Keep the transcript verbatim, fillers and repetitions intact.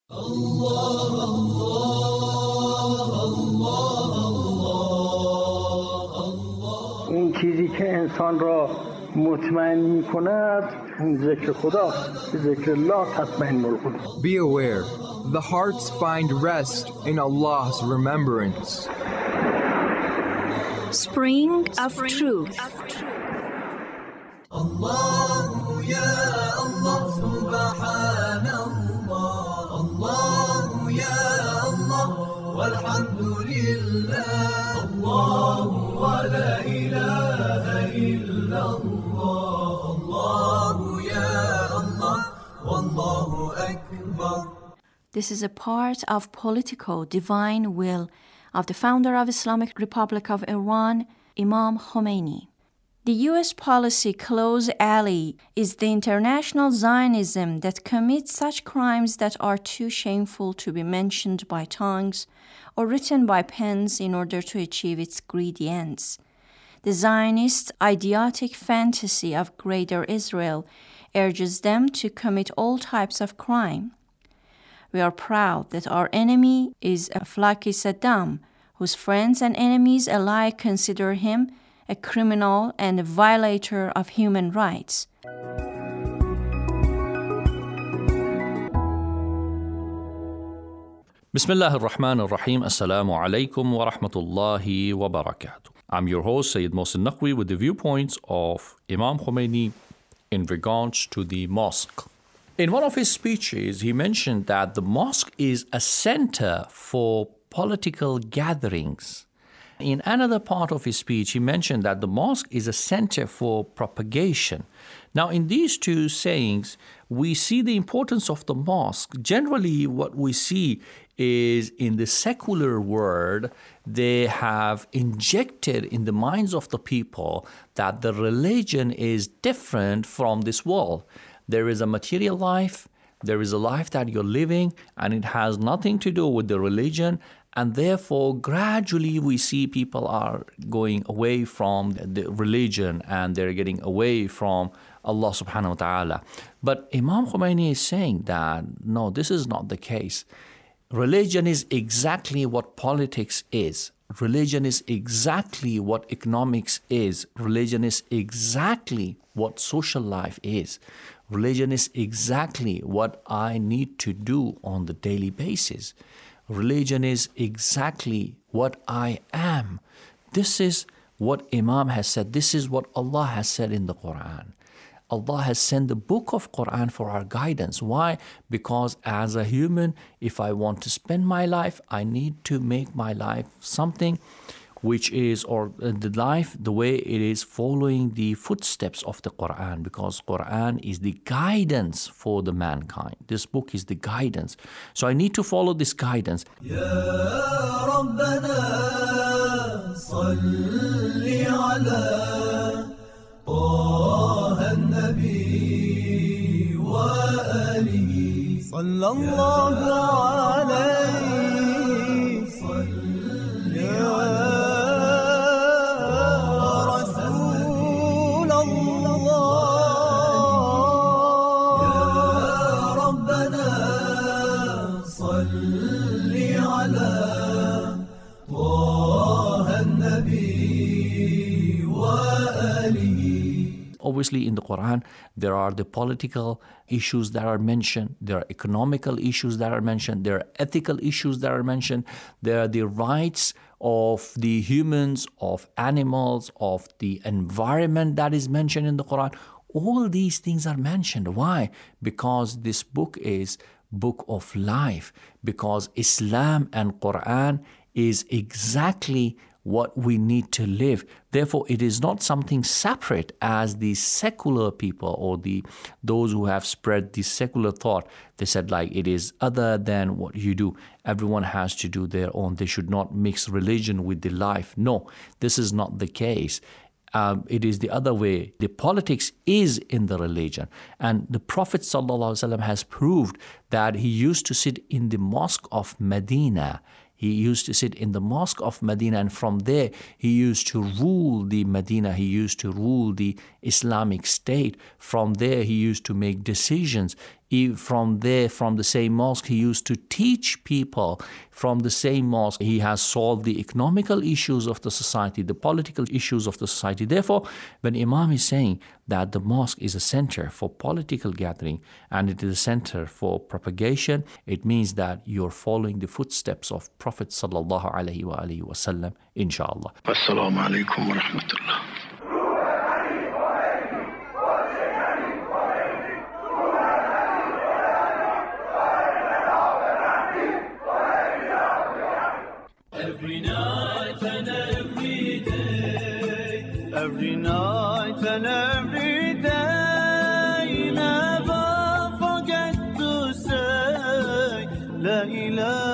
اون چیزی که انسان را مطمئن می‌کند ذکر خدا، ذکر الله تطمئن القلوب. Be aware, the hearts find rest in Allah's remembrance. Spring of Truth. Allah ya Allah subhanallah, Allah ya Allah walhamdulillah, Allah wa la ilaha illallah, Allah ya Allah wallahu akbar. This is a part of political divine will of the founder of Islamic Republic of Iran, Imam Khomeini. The U S policy close ally is the international Zionism that commits such crimes that are too shameful to be mentioned by tongues or written by pens in order to achieve its greedy ends. The Zionist idiotic fantasy of Greater Israel urges them to commit all types of crime. We are proud that our enemy is Aflaki Saddam, whose friends and enemies alike consider him a criminal and a violator of human rights. Bismillah ar-Rahman ar-Rahim. Assalamu alaikum wa rahmatullahi wa barakatuh. I'm your host, Sayyid Mohsin Naqvi, with the viewpoints of Imam Khomeini in regards to the mosque. In one of his speeches, he mentioned that the mosque is a center for political gatherings. In another part of his speech, he mentioned that the mosque is a center for propagation. Now, in these two sayings, we see the importance of the mosque. Generally, what we see is in the secular world, they have injected in the minds of the people that the religion is different from this world. There is a material life, there is a life that you're living, and it has nothing to do with the religion. And therefore, gradually we see people are going away from the religion and they're getting away from Allah subhanahu wa ta'ala. But Imam Khomeini is saying that, no, this is not the case. Religion is exactly what politics is. Religion is exactly what economics is. Religion is exactly what social life is. Religion is exactly what I need to do on the daily basis. Religion is exactly what I am. This is what Imam has said. This is what Allah has said in the Quran. Allah has sent the book of Quran for our guidance. Why? Because as a human, if I want to spend my life, I need to make my life something which is, or the life, the way it is following the footsteps of the Quran, because Quran is the guidance for the mankind. This book is the guidance. So I need to follow this guidance. Ya Rabbana salli ala Taha an-Nabi wa alihi sallallahu alayhi salli ala Obviously, in the Quran, there are the political issues that are mentioned. There are economical issues that are mentioned. There are ethical issues that are mentioned. There are the rights of the humans, of animals, of the environment that is mentioned in the Quran. All these things are mentioned. Why? Because this book is book of life. Because Islam and Quran is exactly what we need to live. Therefore, it is not something separate as the secular people or the those who have spread the secular thought. They said like it is other than what you do. Everyone has to do their own. They should not mix religion with the life. No, this is not the case. Um, it is the other way. The politics is in the religion. And the Prophet ﷺ has proved that he used to sit in the mosque of Medina. He used to sit in the mosque of Medina, and from there he used to rule the Medina. He used to rule the Islamic State. From there he used to make decisions he, from there, from the same mosque, he used to teach people. From the same mosque, he has solved the economical issues of the society, the political issues of the society. Therefore, when Imam is saying that the mosque is a center for political gathering and it is a center for propagation, it means that you're following the footsteps of Prophet sallallahu alaihi wa alihi wasallam, inshallah. Assalamu alaikum wa rahmatullah. Every night and every day, every night and every day, never forget to say La ilaha